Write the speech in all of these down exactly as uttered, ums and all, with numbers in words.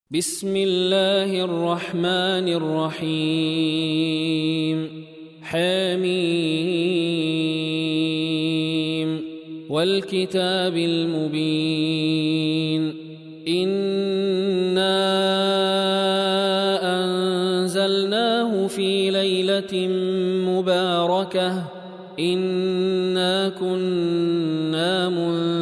بسم الله الرحمن الرحيم حميم والكتاب المبين إنا أنزلناه في ليلة مباركة إنا كنا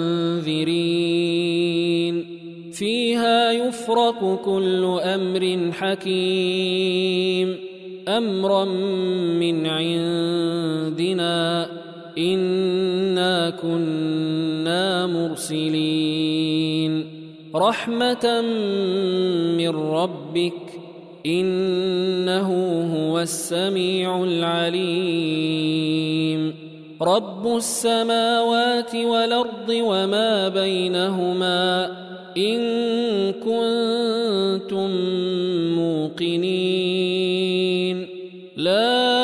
منذرين فيها يفرق كل أمر حكيم أمرا من عندنا إنا كنا مرسلين رحمة من ربك إنه هو السميع العليم رب السماوات والأرض وما بينهما إن كنتم موقنين لا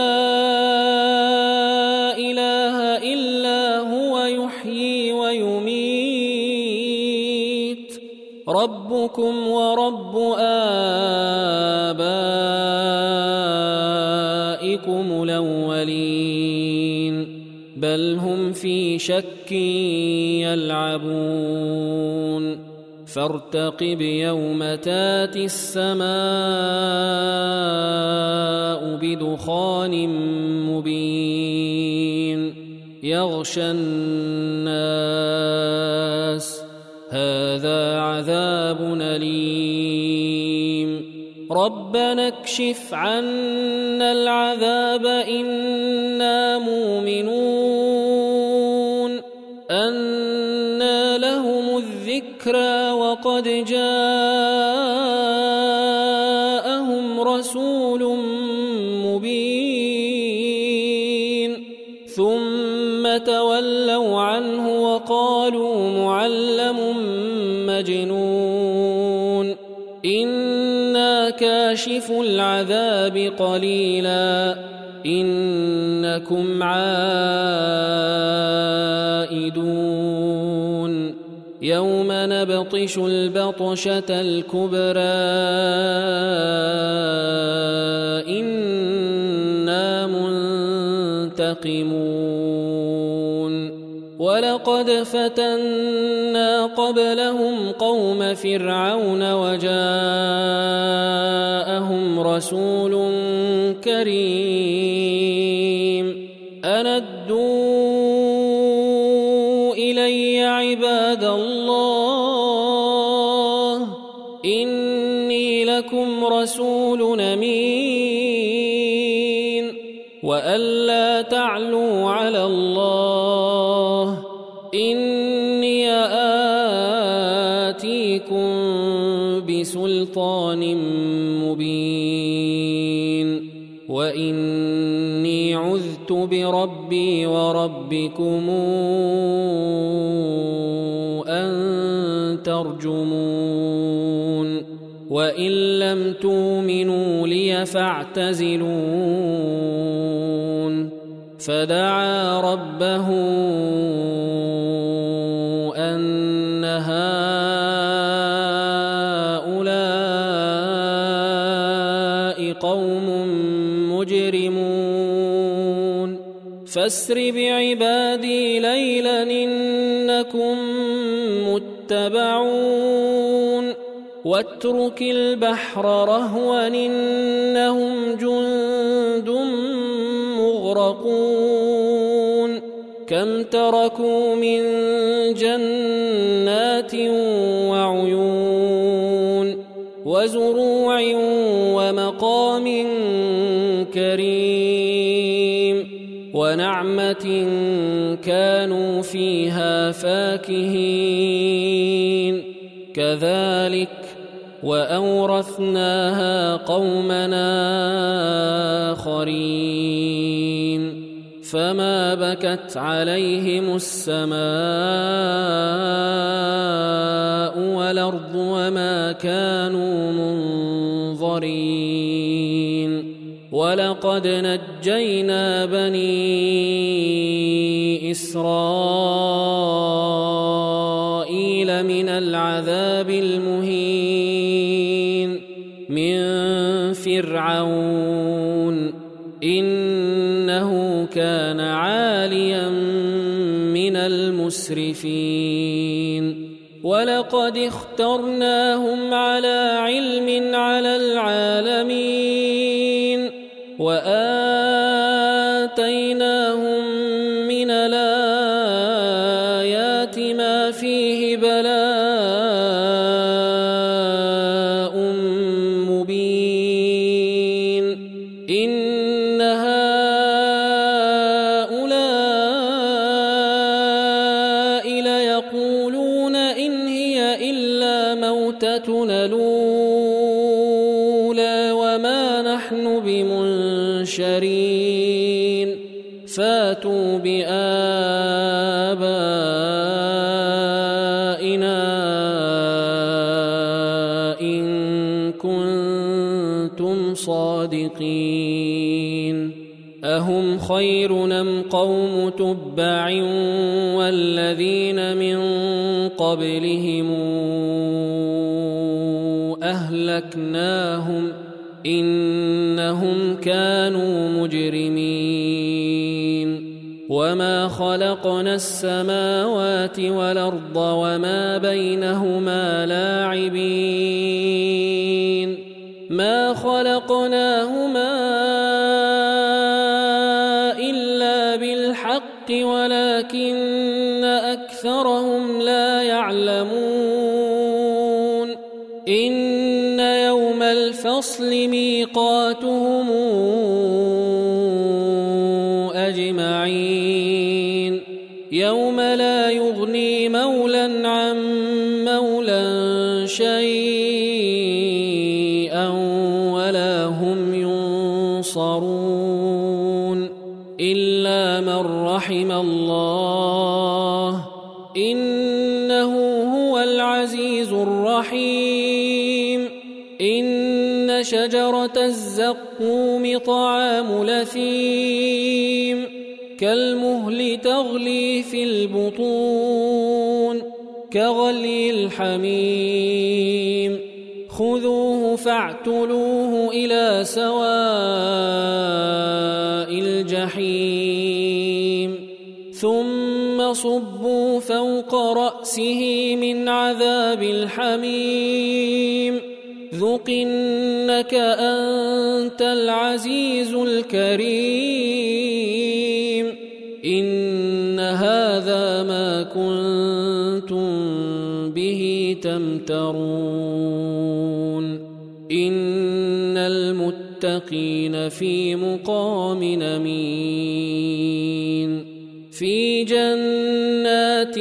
إله إلا هو يحيي ويميت ربكم ورب آبائكم الأولين بل هم في شك يلعبون فارتقب يوم تاتي السماء بدخان مبين يغشى الناس هذا عذاب أليم ربنا اكشف عنا العذاب إنا مؤمنون أنى لهم الذكرى وقد جاءهم رسول مبين ثم تولوا عنه وقالوا معلم مجنون إنا كاشف العذاب قليلا إنكم عائدون يوم نبطش البطشة الكبرى إنا منتقمون ولقد فتنا قبلهم قوم فرعون وجاءهم رسول كريم أن أدوا إلي عباد الله إني لكم رسول أمين وألا تعلوا على الله إني آتيكم بسلطان مبين وإني عذت بربي وربكم أن ترجمون وإن لم تؤمنوا لي فاعتزلون فدعا ربه أن هؤلاء قوم مجرمون فاسر بعبادي ليلا إنكم متبعون واترك البحر رهوا إنهم جند مغرقون كم تركوا من جنات وعيون وزروع ومقام كريم ونعمة كانوا فيها فاكهين كذلك وأورثناها قومنا آخرين فما بكت عليهم السماء والأرض وما كانوا منظرين ولقد نجينا بني إسرائيل من العذاب المهين فرعون إنه كان عاليا من المسرفين ولقد اخترناهم على علم على العالمين وآتيناهم من الآيات ما فيه بلاء مبين إن هؤلاء ليقولون إن هي إلا موتتنا الأولى وما نحن بمنشرين فاتوا بآبائنا إن كنتم صادقين أهم خير أم قوم تبع والذين من قبلهم أهلكناهم إنهم كانوا مجرمين وما خلقنا السماوات والأرض وما بينهما لاعبين ما خلقناهما إلا بالحق ولكن أكثرهم لا يعلمون إن يوم الفصل ميقاتهم أجمعين يوم لا يغني مولى عن مولى شيئا ولا هم ينصرون إلا من رحم الله إنه هو العزيز الرحيم إن شجرة الزقوم طعام لثيم كالمهل تغلي في البطون كغلي الحميم خذوه فاعتلوه إلى سواء الجحيم ثم صبوا فوق رأسه من عذاب الحميم ذق إنك أنت العزيز الكريم إن هذا ما كنتم به تمترون إن المتقين في مقام أمين في جنات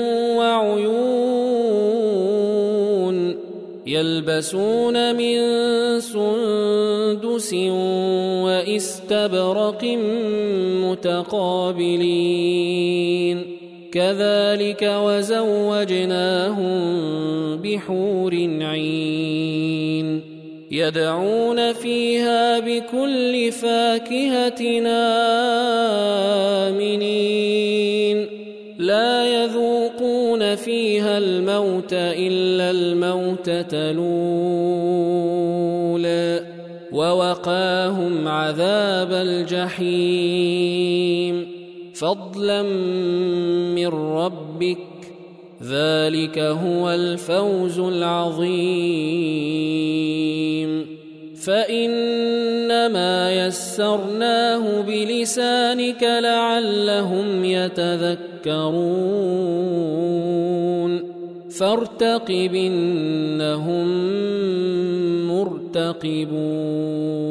وعيون يلبسون من سندس واستبرق متقابلين كذلك وزوجناهم بحور عين يدعون فيها بكل فاكهة آمنين لا يذوقون فيها الموت إلا الموتة الأولى ووقاهم عذاب الجحيم فضلا من ربك ذلك هو الفوز العظيم فإنما يسرناه بلسانك لعلهم يتذكرون فارتقب إنهم مرتقبون